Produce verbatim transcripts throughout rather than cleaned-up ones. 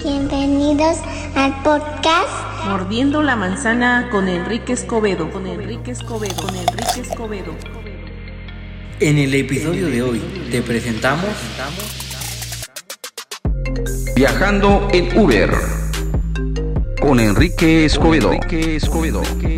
Bienvenidos al podcast Mordiendo la Manzana con Enrique Escobedo. Con Enrique Escobedo. Con Enrique Escobedo. En el episodio de hoy te presentamos Viajando en Uber con Enrique Escobedo. Enrique Escobedo.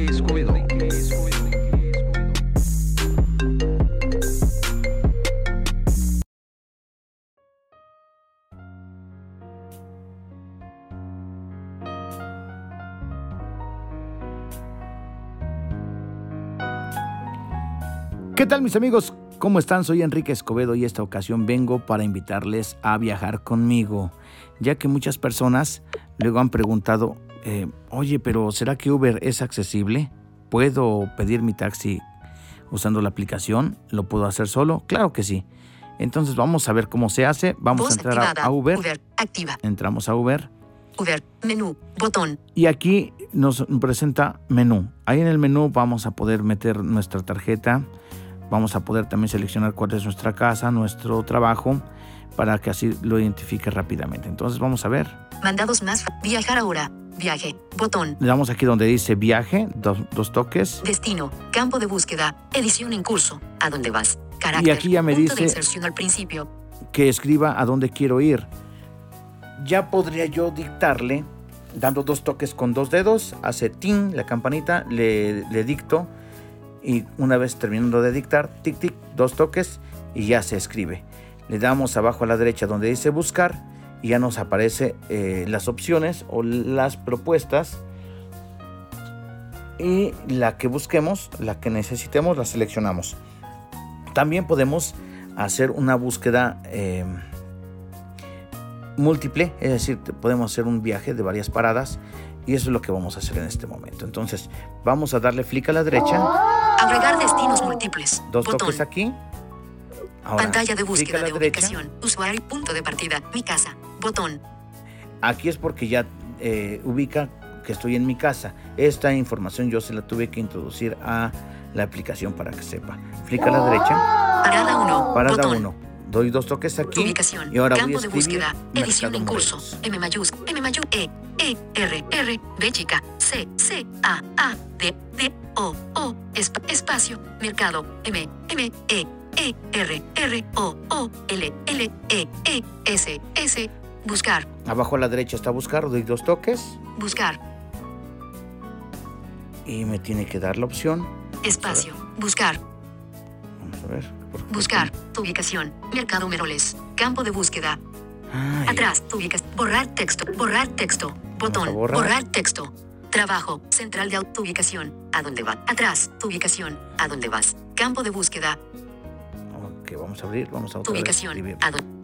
¿Qué tal, mis amigos? ¿Cómo están? Soy Enrique Escobedo y esta ocasión vengo para invitarles a viajar conmigo, ya que muchas personas luego han preguntado, eh, oye, pero ¿será que Uber es accesible? ¿Puedo pedir mi taxi usando la aplicación? ¿Lo puedo hacer solo? Claro que sí. Entonces vamos a ver cómo se hace. Vamos Voz a entrar activada. a, a Uber. Uber, activa. Entramos a Uber. Uber, menú, botón. Y aquí nos presenta menú. Ahí en el menú vamos a poder meter nuestra tarjeta. Vamos a poder también seleccionar cuál es nuestra casa, nuestro trabajo, para que así lo identifique rápidamente. Entonces vamos a ver. Mandados más. Viajar ahora. Viaje. Botón. Le damos aquí donde dice viaje, dos, dos toques. Destino. Campo de búsqueda. Edición en curso. ¿A dónde vas? Carácter. Y aquí ya me Punto dice de inserción al principio. que escriba a dónde quiero ir. Ya podría yo dictarle, dando dos toques con dos dedos, hace ting, la campanita, le, le dicto. Y una vez terminando de dictar, tic, tic, dos toques y ya se escribe. Le damos abajo a la derecha donde dice buscar y ya nos aparece eh, las opciones o las propuestas. Y la que busquemos, la que necesitemos, la seleccionamos. También podemos hacer una búsqueda eh, múltiple, es decir, podemos hacer un viaje de varias paradas. Y eso es lo que vamos a hacer en este momento. Entonces, vamos a darle clic a la derecha. Agregar destinos múltiples. Dos botón. toques aquí. Ahora, Pantalla de búsqueda de derecha. ubicación. Usuario. Punto de partida. Mi casa. Botón. Aquí es porque ya eh, ubica que estoy en mi casa. Esta información yo se la tuve que introducir a la aplicación para que sepa. Clic a la derecha. Parada uno. Parada uno. Doy dos toques aquí. Ubicación. Y ahora Campo voy a de escribir búsqueda. Edición Mercado en curso. Morelos. M mayúscula. M mayúscula. E. E. R. R. B chica. C. C. A. A. D. D. O. O. Esp- espacio. Mercado. M. M. E. E. R. R. O. O. L. L. E. E. S. S. Buscar. Abajo a la derecha está buscar. Doy dos toques. Buscar. Y me tiene que dar la opción. Espacio. Buscar. Vamos a ver. ¿Por qué? Buscar. Tu ubicación. Mercado Meroles. Campo de búsqueda. Ay, Atrás. Tu ubicación. Borrar texto. Borrar texto. Botón. a borrar. Borrar texto. Trabajo. Central de auto ubicación. ¿A dónde vas? Atrás. Tu ubicación. ¿A dónde vas? Campo de búsqueda. Ok, vamos a abrir. Vamos a Tu otra vez ubicación. escribir. ¿A dónde?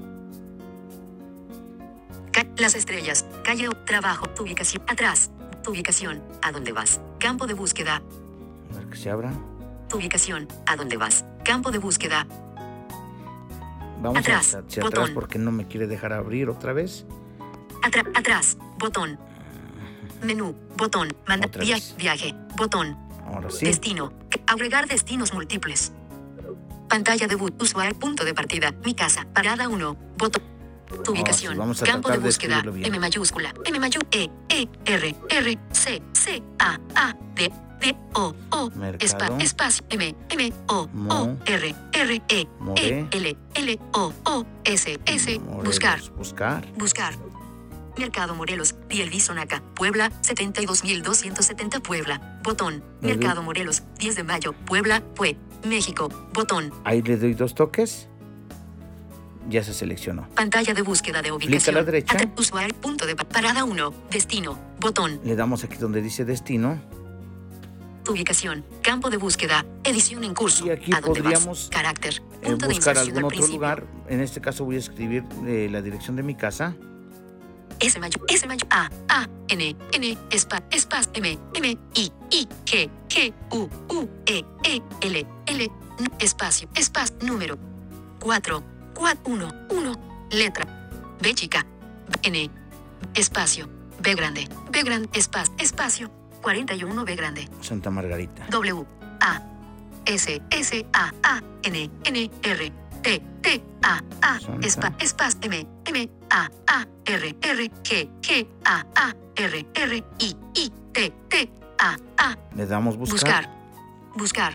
Ca- Las estrellas. Calle. o- Trabajo. Tu ubicación. Atrás. Tu ubicación. ¿A dónde vas? Campo de búsqueda. A ver que se abra. Tu ubicación. ¿A dónde vas? Campo de búsqueda. Vamos Atrás, hacia, hacia botón. atrás porque no me quiere dejar abrir otra vez. Atra- atrás. Botón. Menú. Botón. Manda. Otra Via- vez. viaje. Botón. Ahora sí. Destino. Agregar destinos múltiples. Pantalla de boot. Usuario. Punto de partida. Mi casa. Parada uno. Botón. Tu ubicación. sí, vamos a Campo de tratar de búsqueda. escribirlo bien. M mayúscula. M mayúscula. E. E. R. R. C. C. A. A. D. D. O. O. Mercado. Espa- espacio. M. M. O. Mo. O. R. R. E. More. E. L. L. O. O. S. S. Morelos. Buscar. Buscar. Buscar. Mercado Morelos, Vielvi Sonaca, Puebla, setenta y dos mil doscientos setenta Puebla. Botón. Le doy- Mercado Morelos, diez de mayo, Puebla, fue. México. Botón. Ahí le doy dos toques. Ya se seleccionó. Pantalla de búsqueda de Clic a ubicación. la derecha. Atra- usuario. Punto de pa- parada uno. Destino. Botón. Le damos aquí donde dice destino. Tu ubicación. Campo de búsqueda. Edición en curso. Y aquí ¿A dónde podríamos, vas? Carácter. Eh, Punto de buscar inserción algún al otro principio. lugar. En este caso voy a escribir eh, la dirección de mi casa. S mayo, S mayo, A, A, N, N, espa, espas, M, M, I, I, G, G, U, U, E, E, L, L, N, espacio, espacio, número cuatro, cuatro, uno, uno, letra, B chica, N, espacio, B grande, B grande, espacio, espacio, cuarenta y uno B grande, Santa Margarita. W, A, S, S, A, A, N, N, R, T, T, A, A, Santa. espa, espas, M, M, A, A, R, R, G, G, A, A, R, R, I, I, T, T, A, A. Le damos buscar. Buscar. Buscar.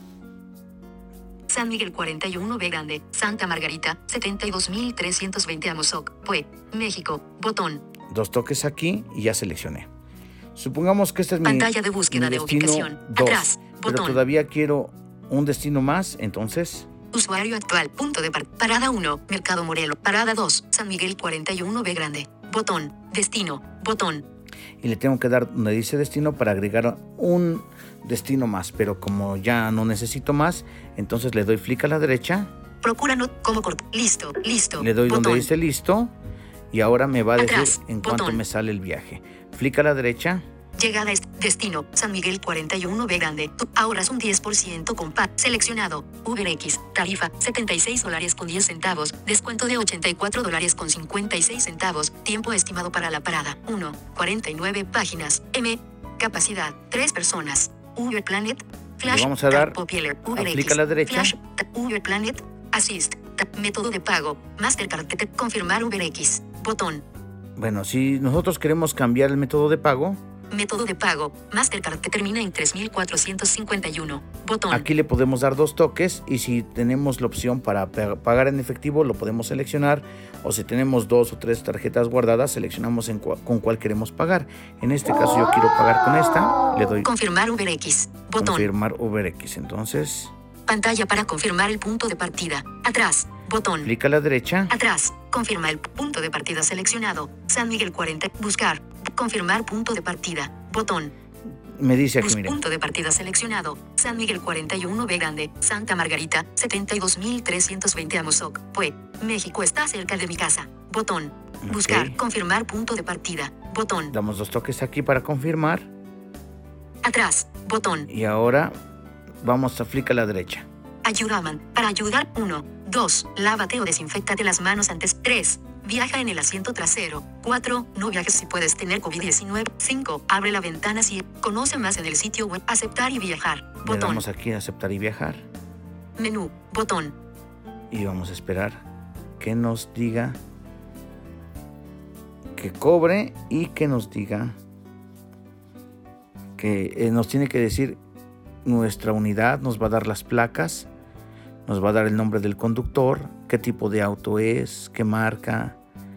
San Miguel cuarenta y uno B Grande, Santa Margarita, setenta y dos mil trescientos veinte Amozoc, Pue, México, botón. Dos toques aquí y ya seleccioné. Supongamos que este es mi Pantalla de búsqueda mi de destino ubicación. dos, Atrás, pero botón. todavía quiero un destino más, entonces Usuario actual, punto de partida. Parada uno, Mercado Morelos. Parada dos, San Miguel cuarenta y uno B Grande. Botón, destino, botón. y le tengo que dar donde dice destino para agregar un destino más, pero como ya no necesito más, entonces le doy clic a la derecha, Procura no, como corto. Listo, listo. le doy botón. donde dice listo y ahora me va a decir Atrás, en cuánto botón. me sale el viaje. Clic a la derecha, Llegada es destino, San Miguel cuarenta y uno B Grande. Tu- Ahorras un diez por ciento con P A. Seleccionado, UberX, tarifa, setenta y seis dólares con diez centavos, descuento de ochenta y cuatro dólares con cincuenta y seis centavos, tiempo estimado para la parada, uno, cuarenta y nueve páginas, M, capacidad, tres personas, Uber Planet, Flash, Le vamos a dar Tap Popular, a UberX, clic a la derecha. Flash, Tap Uber Planet, Assist, Tap método de pago, Mastercard, T- T- confirmar UberX, botón. bueno, si nosotros queremos cambiar el método de pago, Método de pago, Mastercard que termina en tres mil cuatrocientos cincuenta y uno. Botón. aquí le podemos dar dos toques y si tenemos la opción para pa- pagar en efectivo lo podemos seleccionar, o si tenemos dos o tres tarjetas guardadas seleccionamos en cua- con cuál queremos pagar. En este caso yo quiero pagar con esta, le doy Confirmar UberX. Botón. confirmar UberX, entonces Pantalla para confirmar el punto de partida. Atrás. Botón. clic a la derecha, Atrás. Confirma el punto de partida seleccionado. San Miguel cuarenta. Buscar. Confirmar punto de partida. Botón. me dice aquí, Bus miren, punto de partida seleccionado. San Miguel cuarenta y uno B Grande. Santa Margarita. setenta y dos mil trescientos veinte Amozoc. Pue. México está cerca de mi casa. Botón. Buscar. Ok. Confirmar punto de partida. Botón. damos dos toques aquí para confirmar Atrás. Botón. y ahora vamos a clic a la derecha. Ayudaman. Para ayudar. uno. dos. Lávate o desinféctate las manos antes. tres. Viaja en el asiento trasero. cuatro. No viajes si puedes tener COVID diecinueve. cinco. Abre la ventana si conoce más en el sitio web. Aceptar y viajar. Le Botón. damos aquí a aceptar y viajar Menú. Botón. y vamos a esperar que nos diga que cobre y que nos diga que eh, nos tiene que decir nuestra unidad, nos va a dar las placas, nos va a dar el nombre del conductor, qué tipo de auto es, qué marca,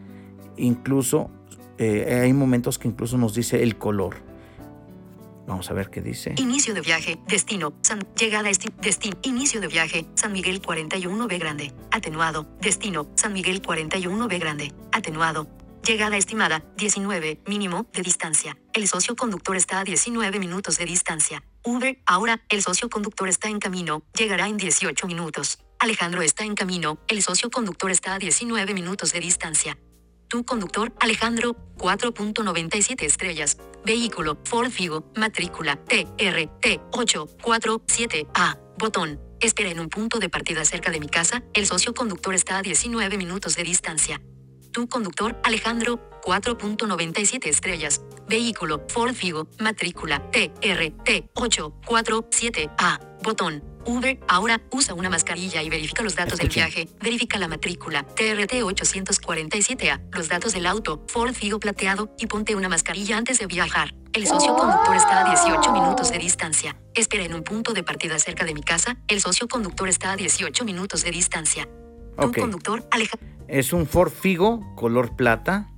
incluso eh, hay momentos que incluso nos dice el color. Vamos a ver qué dice. Inicio de viaje. Destino. San. Llegada. Esti destino. Inicio de viaje. San Miguel cuarenta y uno B Grande. Atenuado. Destino. San Miguel cuarenta y uno B Grande. Atenuado. Llegada estimada. diecinueve. Mínimo de distancia. El socio conductor está a diecinueve minutos de distancia. Uber. Ahora. El socio conductor está en camino. Llegará en dieciocho minutos. Alejandro está en camino. El socio conductor está a diecinueve minutos de distancia. Tu conductor, Alejandro, cuatro punto noventa y siete estrellas. Vehículo, Ford Figo, matrícula, T R T ocho cuatro siete A. Botón. Espera en un punto de partida cerca de mi casa. El socio conductor está a diecinueve minutos de distancia. Tu conductor, Alejandro, cuatro punto noventa y siete estrellas. Vehículo, Ford Figo, matrícula, T R T ocho cuatro siete A. Botón. Uber, ahora, usa una mascarilla y verifica los datos Escuchen. del viaje. Verifica la matrícula, T R T ochocientos cuarenta y siete A, los datos del auto, Ford Figo plateado, y ponte una mascarilla antes de viajar. El socio conductor está a dieciocho minutos de distancia. Espera en un punto de partida cerca de mi casa. El socio conductor está a dieciocho minutos de distancia. Tu Ok. conductor, Aleja. Es un Ford Figo color plata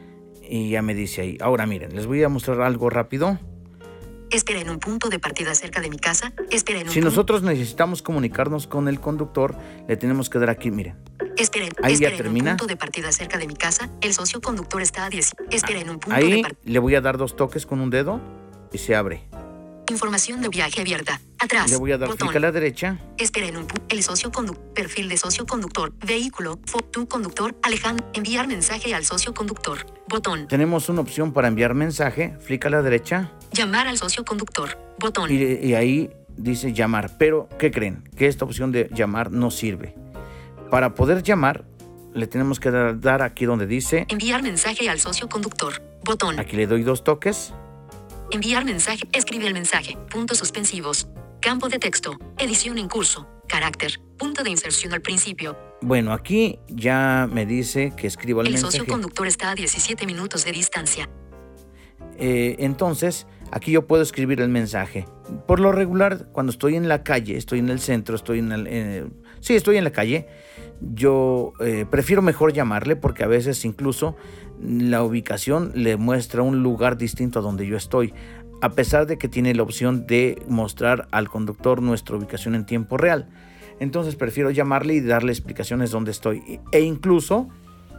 y ya me dice ahí. Ahora miren, les voy a mostrar algo rápido. Espera en un punto de partida cerca de mi casa. Espera en un Si punto. nosotros necesitamos comunicarnos con el conductor, le tenemos que dar aquí, miren. Espera, Ahí ya espera en termina. un punto de partida cerca de mi casa. El socio conductor está a diez. Espera en un punto de Ahí partida. le voy a dar dos toques con un dedo y se abre. Información de viaje abierta. Atrás. Le voy a dar Botón. clic a la derecha. Espera en un pu- el socio conductor. Perfil de socio conductor. Vehículo. Fo tu conductor. Alejandro. Enviar mensaje al socio conductor. Botón. Tenemos una opción para enviar mensaje. Clic a la derecha Llamar al socio conductor. Botón. y, y ahí dice llamar. Pero, ¿qué creen? Que esta opción de llamar no sirve. Para poder llamar, le tenemos que dar, dar aquí donde dice. Enviar mensaje al socio conductor. Botón. Aquí le doy dos toques. Enviar mensaje. Escribe el mensaje. Puntos suspensivos. Campo de texto. Edición en curso. carácter, punto de inserción al principio. Bueno, aquí ya me dice que escribo el, El mensaje. socio conductor está a diecisiete minutos de distancia. Eh, entonces, aquí yo puedo escribir el mensaje. Por lo regular, cuando estoy en la calle, estoy en el centro, estoy en el... Eh, sí, estoy en la calle, yo eh, prefiero mejor llamarle porque a veces incluso la ubicación le muestra un lugar distinto a donde yo estoy, a pesar de que tiene la opción de mostrar al conductor nuestra ubicación en tiempo real. Entonces prefiero llamarle y darle explicaciones dónde estoy. E incluso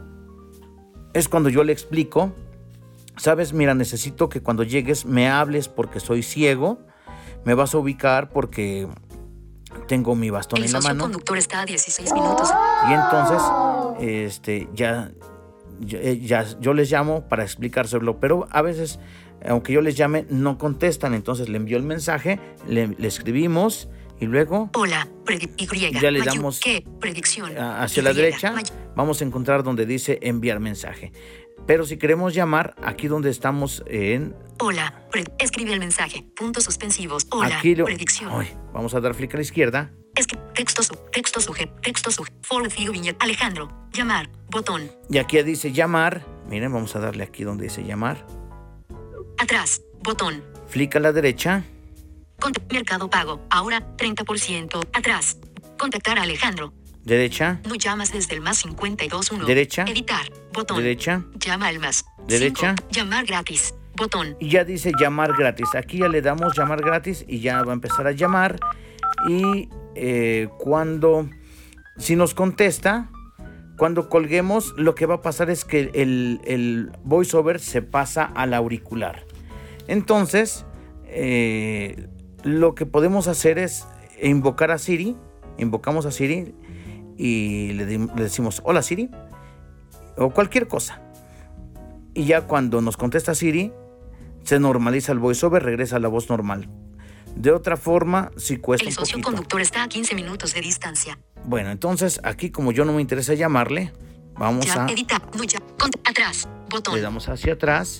es cuando yo le explico, sabes, mira, necesito que cuando llegues me hables porque soy ciego, me vas a ubicar porque tengo mi bastón El en la socio mano. conductor está a dieciséis minutos. Y entonces este, ya, ya, ya yo les llamo para explicárselo, pero a veces, aunque yo les llame, no contestan. Entonces le envío el mensaje, le, le escribimos y luego Hola, predi- Y, ya le mayu- damos ¿qué? Predicción. hacia Y, la derecha. mayu- Vamos a encontrar donde dice enviar mensaje. Pero si queremos llamar, aquí donde estamos en... Hola, pre- escribe el mensaje. Puntos suspensivos. Hola, Aquí lo, predicción. ay, vamos a dar clic a la izquierda. Escri- texto su, texto suje, texto suje. For you viñet. Alejandro, llamar, botón. Y aquí dice llamar. Miren, vamos a darle aquí donde dice llamar. Atrás, botón. Clic a la derecha. Cont- mercado pago. Ahora, treinta por ciento. Atrás. Contactar a Alejandro. Derecha. No llamas desde el más cincuenta y dos uno. Derecha. Editar. Botón. Derecha. Llama al más. Derecha. cinco. Llamar gratis. Botón. Y ya dice llamar gratis. Aquí ya le damos llamar gratis y ya va a empezar a llamar. Y eh, cuando, si nos contesta, cuando colguemos, lo que va a pasar es que el, el voiceover se pasa al auricular. Entonces, eh, lo que podemos hacer es invocar a Siri. Invocamos a Siri y le, di- le decimos hola Siri o cualquier cosa. Y ya cuando nos contesta Siri, se normaliza el voiceover, regresa a la voz normal. De otra forma, sí cuesta El un socio poquito. conductor está a quince minutos de distancia. Bueno, entonces aquí como yo no me interesa llamarle, vamos Ya, a... editar. No ya. Cont- atrás. Botón. Le damos hacia atrás,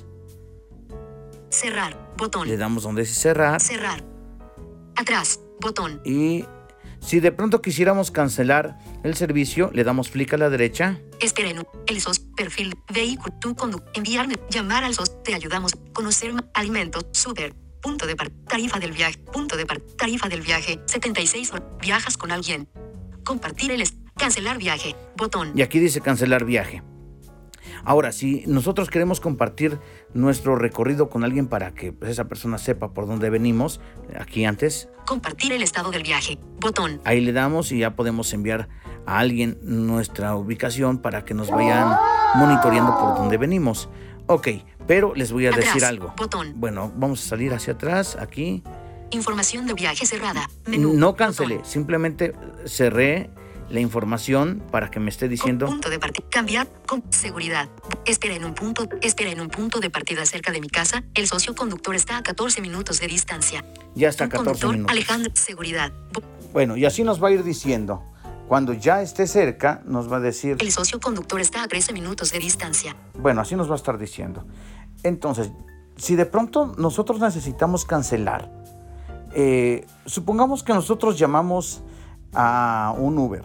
Cerrar. Botón. le damos donde dice cerrar. Cerrar. Atrás. Botón. Y si de pronto quisiéramos cancelar el servicio, le damos clic a la derecha. Espera en un- el S O S, perfil, vehículo, tu conductor, enviarme, llamar al S O S, te ayudamos, conocer ma- alimentos, súper, punto de par, tarifa del viaje, punto de par, tarifa del viaje, setenta y seis horas, viajas con alguien, compartir el, est- cancelar viaje, botón, Y aquí dice cancelar viaje. Ahora, si nosotros queremos compartir nuestro recorrido con alguien para que pues, esa persona sepa por dónde venimos, aquí antes, compartir el estado del viaje, botón, ahí le damos y ya podemos enviar a alguien nuestra ubicación para que nos vayan monitoreando por dónde venimos. Ok, pero les voy a Atrás, decir algo. botón. Bueno, vamos a salir hacia atrás, aquí. información de viaje cerrada, menú, No cancelé, botón, simplemente cerré la información para que me esté con diciendo... punto de partida, cambiar, con seguridad, espera en un punto, espera en un punto de partida cerca de mi casa, el socio conductor está a catorce minutos de distancia, Ya está tu catorce conductor, minutos. Alejandro, seguridad, bo- Bueno, y así nos va a ir diciendo. Cuando ya esté cerca, nos va a decir... el socio conductor está a trece minutos de distancia. Bueno, así nos va a estar diciendo. Entonces, si de pronto nosotros necesitamos cancelar, eh, supongamos que nosotros llamamos a un Uber.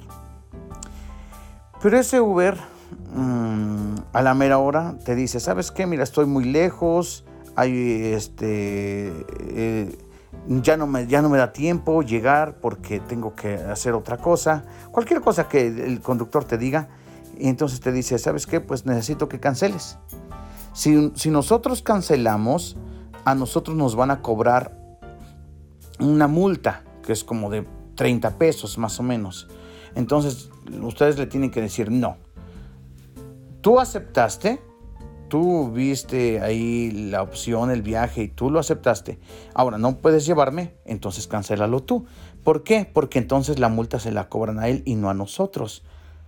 Pero ese Uber, mmm, a la mera hora, te dice, ¿sabes qué? Mira, estoy muy lejos, hay este... Eh, Ya no, me, ya no me da tiempo llegar porque tengo que hacer otra cosa. Cualquier cosa que el conductor te diga. Y entonces te dice, ¿sabes qué? Pues necesito que canceles. Si, si nosotros cancelamos, a nosotros nos van a cobrar una multa, que es como de treinta pesos más o menos. Entonces, ustedes le tienen que decir, no. Tú aceptaste. Tú viste ahí la opción, el viaje y tú lo aceptaste. Ahora no puedes llevarme, entonces cancélalo tú. ¿Por qué? Porque entonces la multa se la cobran a él y no a nosotros.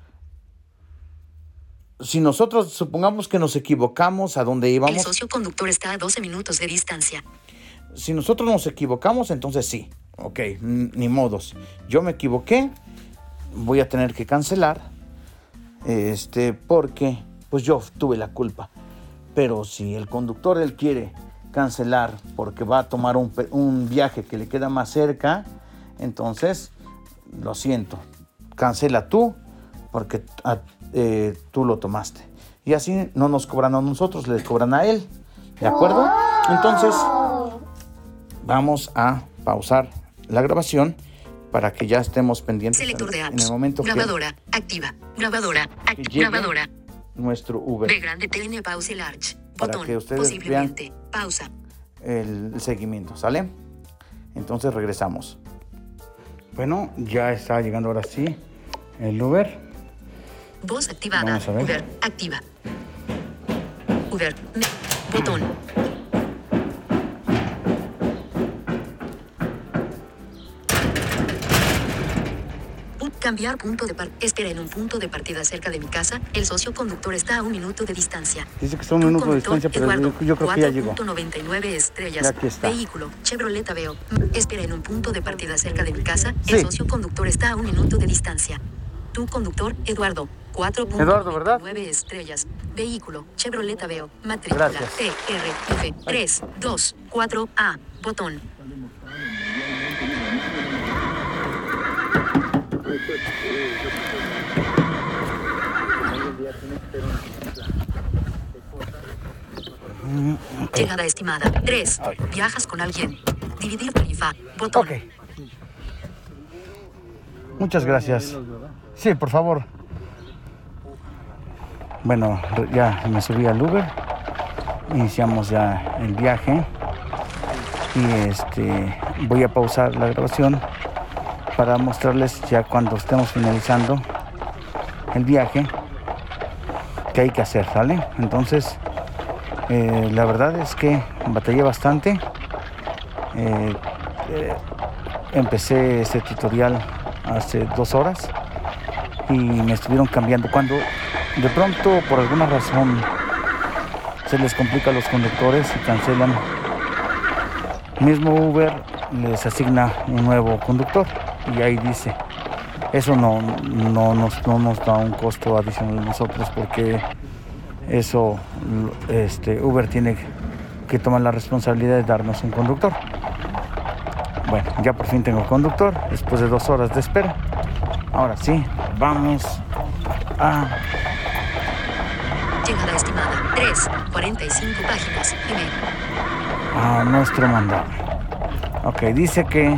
Si nosotros supongamos que nos equivocamos a donde El íbamos, socio conductor está a doce minutos de distancia. si nosotros nos equivocamos, entonces sí, ok, n- ni modos. Yo me equivoqué, voy a tener que cancelar, este, porque pues yo tuve la culpa. Pero si el conductor él quiere cancelar porque va a tomar un, pe- un viaje que le queda más cerca, entonces lo siento, cancela tú porque a, eh, tú lo tomaste. Y así no nos cobran a nosotros, les cobran a él. ¿De acuerdo? Entonces, vamos a pausar la grabación para que ya estemos pendientes. Selector de en, apps. en el momento Grabadora. que Activa. Grabadora. que Activa. llegue Grabadora. nuestro Uber B grande T N pause large. para Botón. que ustedes Posiblemente. Pausa. el seguimiento, ¿sale? Entonces regresamos. Bueno, ya está llegando ahora sí el Uber. Voz activada. Vamos a ver. Uber. Activa. Uber. Me- Botón. Pu- Cambiar punto de partida. Espera en un punto de partida cerca de mi casa. El socio conductor está a un minuto de distancia. Dice que está a un Tu minuto de conductor, distancia, pero Eduardo, yo, yo creo que ya llegó. cuatro punto noventa y nueve estrellas. Ya aquí está. Vehículo, Chevrolet Aveo. Espera en un punto de partida cerca de mi casa. Sí. El socio conductor está a un minuto de distancia. Tu conductor, Eduardo, cuatro punto Eduardo, ¿verdad? noventa y nueve estrellas. Vehículo, Chevrolet Aveo. Matrícula Gracias. T R F tres dos cuatro A. Botón. Llegada estimada. tres. Ay. Viajas con alguien. Dividir tarifa. Botón. Ok. Muchas gracias. Sí, por favor. Bueno, re- ya me subí al Uber. Iniciamos ya el viaje. Y este voy a pausar la grabación para mostrarles ya cuando estemos finalizando el viaje qué hay que hacer, ¿sale? Entonces, eh, la verdad es que batallé bastante. Eh, eh, empecé este tutorial hace dos horas y me estuvieron cambiando. Cuando de pronto, por alguna razón, se les complica a los conductores y cancelan, mismo Uber les asigna un nuevo conductor y ahí dice, eso no, no, nos, no nos da un costo adicional a nosotros, porque eso este, Uber tiene que tomar la responsabilidad de darnos un conductor. Bueno, ya por fin tengo conductor después de dos horas de espera. Ahora sí, vamos a... Llegada estimada. tres. cuarenta y cinco páginas. M. a nuestro mandado. Ok, dice que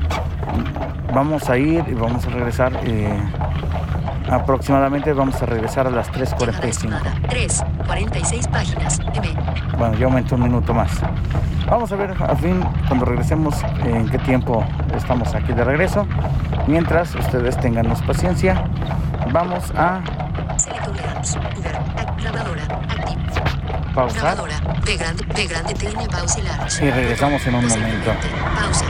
vamos a ir y vamos a regresar eh, aproximadamente vamos a regresar a las tres cuarenta Llegada y cinco. estimada. tres. cuarenta y seis páginas. M. Bueno, ya aumentó un minuto más. Vamos a ver al fin cuando regresemos en qué tiempo estamos aquí de regreso. Mientras ustedes tenganos paciencia, vamos a Selector de apps. Uber. Ac- Grabadora. Activa. pausar. Grabadora. B grande. B grande T N pause large. Y regresamos en un Posiblemente. momento. Pausa.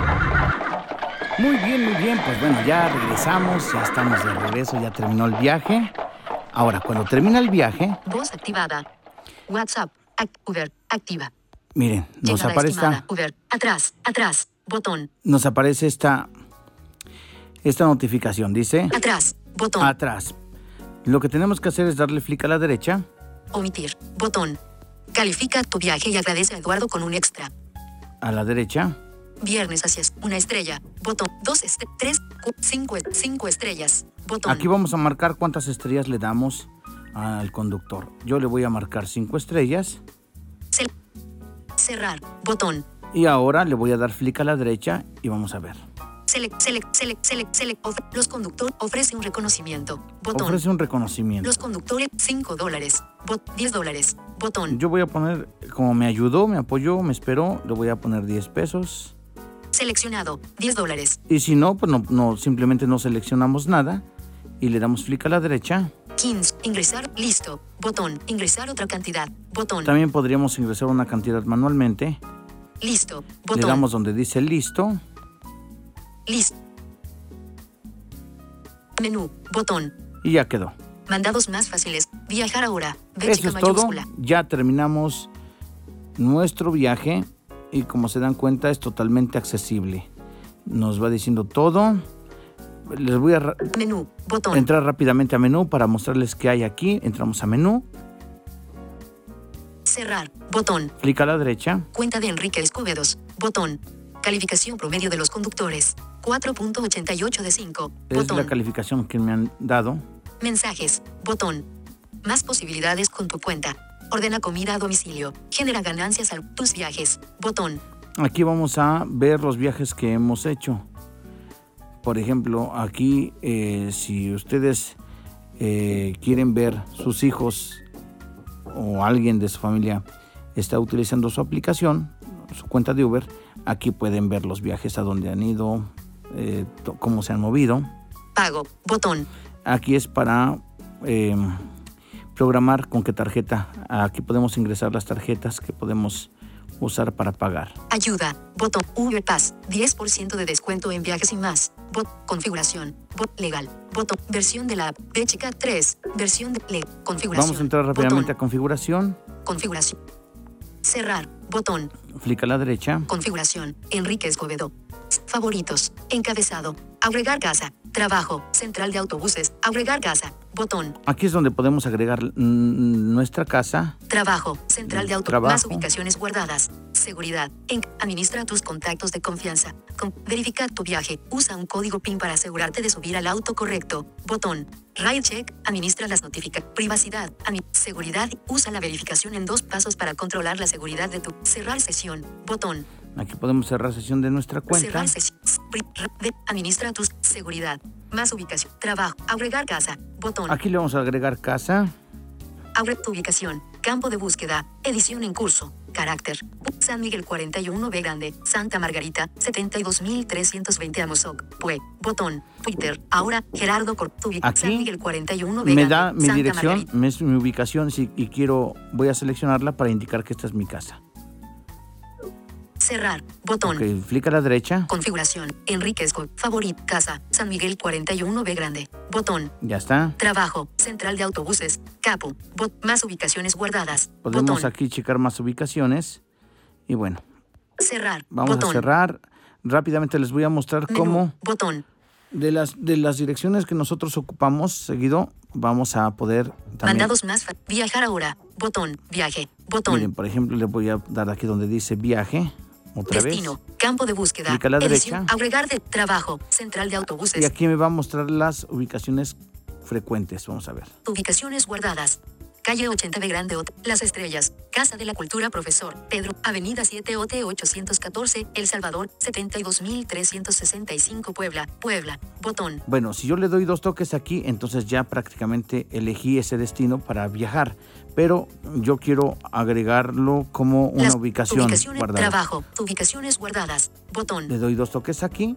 Muy bien, muy bien, pues bueno, ya regresamos, ya estamos de regreso, ya terminó el viaje. Ahora, cuando termina el viaje, Voz activada. WhatsApp. Act- Uber. Activa. miren, nos Llegada aparece, estimada. esta, Uber. Atrás. Atrás. Botón. nos aparece esta, esta notificación, dice Atrás. Botón. atrás. Lo que tenemos que hacer es darle clic a la derecha, Omitir. Botón. Califica tu viaje y agradece a Eduardo con un extra. a la derecha, Viernes hacia una estrella. Botón. Dos, este, tres, cu- cinco, cinco estrellas. Botón. aquí vamos a marcar cuántas estrellas le damos al conductor. Yo le voy a marcar cinco estrellas Cel- cerrar. Botón. y ahora le voy a dar clic a la derecha y vamos a ver. Select, select, select, select, select. Of- los conductores ofrece un reconocimiento. Botón. Ofrece un reconocimiento. Los conductores, cinco dólares. Bot, diez dólares. Botón. Yo voy a poner, como me ayudó, me apoyó, me esperó, le voy a poner diez pesos. Seleccionado, diez dólares. Y si no, pues no, no, simplemente no seleccionamos nada y le damos clic a la derecha. quince. Ingresar, listo. Botón. Ingresar otra cantidad. Botón. También podríamos ingresar una cantidad manualmente. Listo. Le Botón. damos donde dice listo. Listo. Menú. Botón. Y ya quedó. Mandados más fáciles. Viajar ahora. B Eso chica es todo. mayúscula. Ya terminamos nuestro viaje y como se dan cuenta es totalmente accesible. Nos va diciendo todo. Les voy a ra- Menú. Botón. entrar rápidamente a menú para mostrarles qué hay aquí. Entramos a menú. Cerrar. Botón. Clic a la derecha. Cuenta de Enrique Escobedos. Botón. Calificación promedio de los conductores. cuatro punto ochenta y ocho de cinco. Es Botón. la calificación que me han dado. Mensajes. Botón. Más posibilidades con tu cuenta. Ordena comida a domicilio. Genera ganancias a tus viajes. Botón. Aquí vamos a ver los viajes que hemos hecho. Por ejemplo, aquí eh, si ustedes eh, quieren ver sus hijos o alguien de su familia está utilizando su aplicación, su cuenta de Uber, aquí pueden ver los viajes a donde han ido, eh, to- cómo se han movido. Pago. Botón. Aquí es para eh, programar con qué tarjeta. Aquí podemos ingresar las tarjetas que podemos usar para pagar. Ayuda. Botón. Uber Pass. diez por ciento de descuento en viajes y más. Bot. Configuración. Bot. Legal. Botón. Versión de la app. B chica tres. Versión de le. Configuración. Vamos a entrar rápidamente Botón. a configuración. Configuración. Cerrar. Botón. Clic a la derecha. Configuración. Enrique Escobedo. Favoritos. Encabezado. Agregar casa. Trabajo. Central de autobuses. Agregar casa. Botón. Aquí es donde podemos agregar mm, nuestra casa. Trabajo. Central de autobuses. Trabajo. Más ubicaciones guardadas. Seguridad. En, administra tus contactos de confianza. Con, verifica tu viaje. Usa un código PIN para asegurarte de subir al auto correcto. Botón. Ride check. Administra las notificaciones. Privacidad. Ami- seguridad. Usa la verificación en dos pasos para controlar la seguridad de tu. Cerrar sesión. Botón. Aquí podemos cerrar sesión de nuestra cuenta. Cerrar sesión. Pri- r- de- Administra tus. Seguridad. Más ubicación. Trabajo. Agregar casa. Botón. Aquí le vamos a agregar casa. Abre tu ubicación. Campo de búsqueda. Edición en curso. Carácter. San Miguel cuarenta y uno B Grande. Santa Margarita. setenta y dos mil trescientos veinte Amozoc. Pue. Botón. Twitter. Ahora. Gerardo Cortubi. Aquí San Miguel cuarenta y uno B me Grande. da mi Santa dirección, Margarita. me es mi ubicación si, y quiero, voy a seleccionarla para indicar que esta es mi casa. Cerrar. Botón. Ok, clic a la derecha. Configuración. Enrique Escobedo. Favorit. Casa. San Miguel cuarenta y uno B Grande. Botón. Ya está. Trabajo. Central de autobuses. Capu. Bot. Más ubicaciones guardadas. Podemos Botón. aquí checar más ubicaciones. Y bueno, Cerrar. vamos Botón. a cerrar. Rápidamente les voy a mostrar Menú. cómo Botón. de las, de las direcciones que nosotros ocupamos seguido, vamos a poder también. Mandados más. fa- Viajar ahora. Botón. Viaje. Botón. Miren, por ejemplo, le voy a dar aquí donde dice viaje. Otra Destino. vez. Campo de búsqueda. Clic a la Edición. derecha. Agregar de trabajo. Central de autobuses. Y aquí me va a mostrar las ubicaciones frecuentes. Vamos a ver. Ubicaciones guardadas. Calle ochenta B Grande Ot. Las Estrellas. Casa de la Cultura Profesor Pedro. Avenida siete O T ochocientos catorce. El Salvador. setenta y dos mil trescientos sesenta y cinco Puebla. Puebla. Botón. Bueno, si yo le doy dos toques aquí, entonces ya prácticamente elegí ese destino para viajar. Pero yo quiero agregarlo como una Las ubicación ubicaciones. guardada. Trabajo. Ubicaciones guardadas. Botón. Le doy dos toques aquí,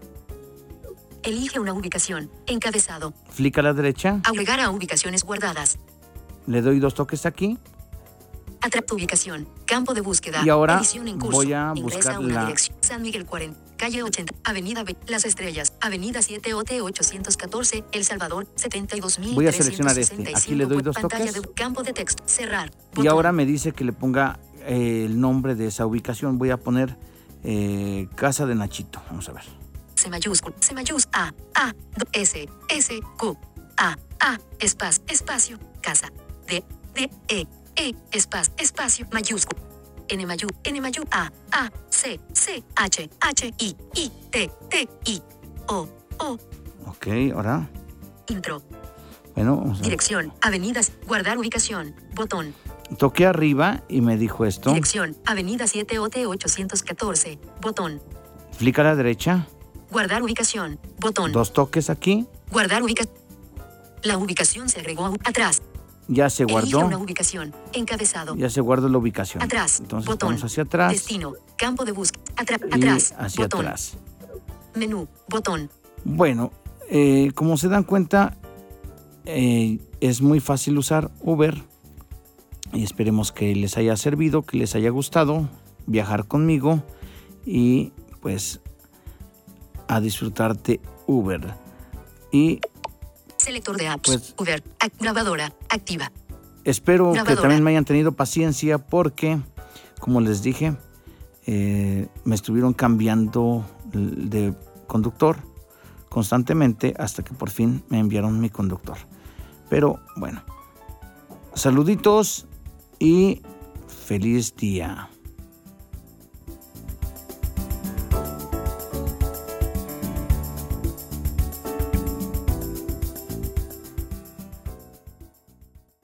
Elige una ubicación. Encabezado. clic a la derecha, Agregar a ubicaciones guardadas. le doy dos toques aquí Atrap tu ubicación. Campo de búsqueda. Y ahora Edición en curso. voy a Ingresa buscar a una la- dirección. San Miguel cuarenta. Calle ochenta. Avenida B. Las Estrellas. Avenida siete O T ochocientos catorce. El Salvador. setenta y dos mil Voy a trescientos seleccionar sesenta y este. cinco. Aquí le doy dos Pantalla toques. de campo de texto. Cerrar. y Botón. ahora me dice que le ponga eh, el nombre de esa ubicación. Voy a poner eh, Casa de Nachito. Vamos a ver. C mayúsculo. C mayúsculo. A. A. do- S. S. Q. A. A. Espacio. Espacio. Casa. D. D. E. E. Espacio. Espacio. Mayúsculo. N mayúsculo. N mayúsculo. A. A. C. C. H. H. I. I. T. T. I. O. O. Ok, ahora. Intro. Bueno, vamos a ver. Dirección. Avenidas. Guardar ubicación. Botón. Toqué arriba y me dijo esto. Dirección. Avenida siete O T ochocientos catorce. Botón. Clic a la derecha, Guardar ubicación. Botón. dos toques aquí. Guardar ubicación. La ubicación se agregó a- atrás. Ya se Elige guardó. una ubicación. Encabezado. Ya se guardó la ubicación. Atrás. Entonces Botón. vamos hacia atrás Destino. Campo de búsqueda. Atra- y atrás. hacia Botón. atrás. Menú. Botón. Bueno, eh, como se dan cuenta, eh, es muy fácil usar Uber y esperemos que les haya servido, que les haya gustado viajar conmigo y pues a disfrutar de Uber. Y Selector de apps. Pues- Uber. Ac- grabadora. Activa. espero que Grabadora. también me hayan tenido paciencia porque, como les dije, eh, me estuvieron cambiando de conductor constantemente hasta que por fin me enviaron mi conductor. Pero bueno, saluditos y feliz día.